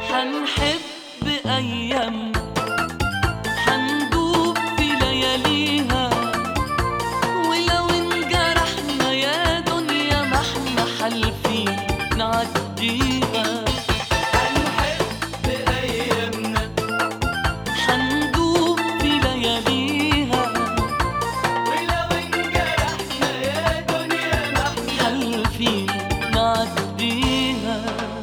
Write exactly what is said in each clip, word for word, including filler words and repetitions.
حنحب أيامنا، حندوب في لياليها، ولو انجرحنا يا دنيا ما احنا حالفين نعديها. حنحب أيامنا، حندوب في لياليها، ولو انجرحنا يا دنيا ما احنا حالفين نعديها.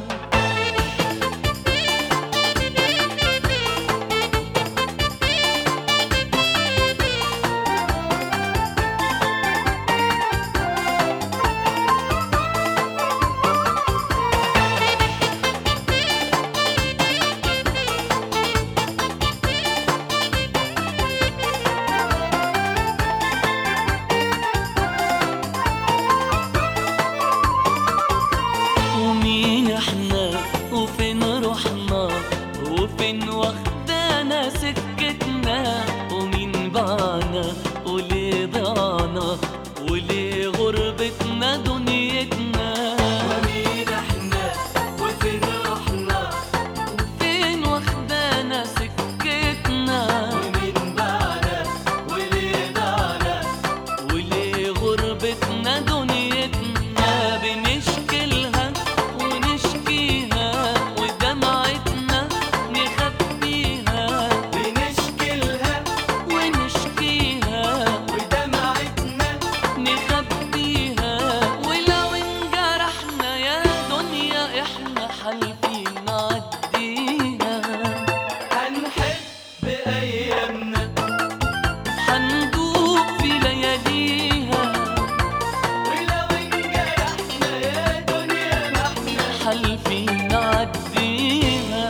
ومين احنا وفين رحنا وفين واخدانا سكتنا، ومين باعنا وليه ضاعنا وليه غربتنا دنيتنا. ومين احنا وفين رحنا وفين واخدانا سكتنا، ومين باعنا وليه ضاعنا وليه غربتنا دنيتنا. بنشكلها ونشكيها ودمعتنا نخبيها، بنشكلها ونشكيها ودمعتنا نخبيها. ولو انجرحنا يا دنيا احنا حالفين نعديها. حنحب أيامنا، حندوب في لياليها، ولو انجرحنا يا دنيا ما احنا حالفين نعديها.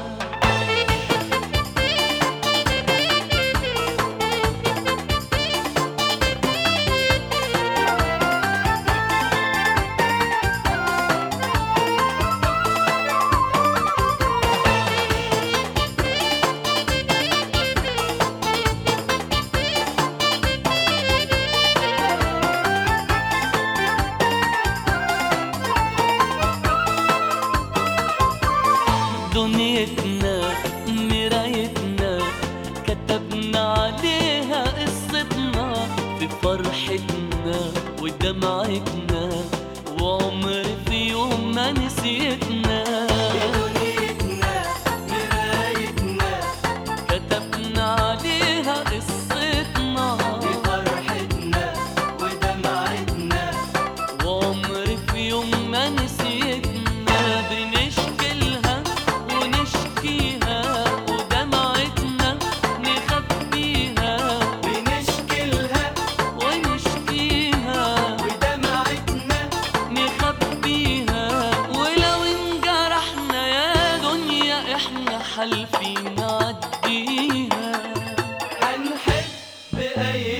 دنيتنا مرايتنا كتبنا عليها قصتنا، في فرحتنا ودمعتنا وعمر في يوم ما نسيتنا. دنيتنا مرايتنا كتبنا عليها قصتنا، بفرحتنا ودمعتنا وعمر في يوم ما نسيتنا. بنشكلها ونشكيها ودمعتنا نخبيها، بنشكلها ونشكيها ودمعتنا نخبيها. ولو انجرحنا يا دنيا احنا حالفين نعديها. حنحب أيامنا.